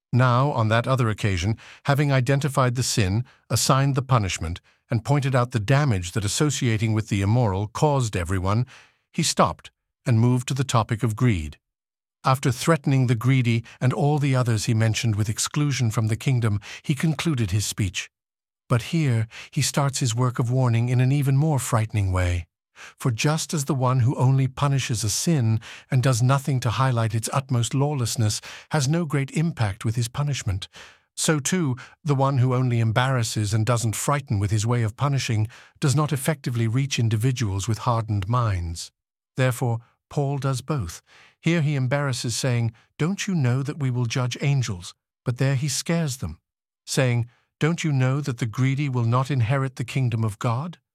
Now, on that other occasion, having identified the sin, assigned the punishment, and pointed out the damage that associating with the immoral caused everyone, he stopped and moved to the topic of greed. After threatening the greedy and all the others he mentioned with exclusion from the kingdom, he concluded his speech. But here he starts his work of warning in an even more frightening way. For just as the one who only punishes a sin and does nothing to highlight its utmost lawlessness has no great impact with his punishment, so too the one who only embarrasses and doesn't frighten with his way of punishing does not effectively reach individuals with hardened minds. Therefore, Paul does both. Here he embarrasses, saying, "Don't you know that we will judge angels?" But there he scares them, saying, "Don't you know that the greedy will not inherit the kingdom of God?"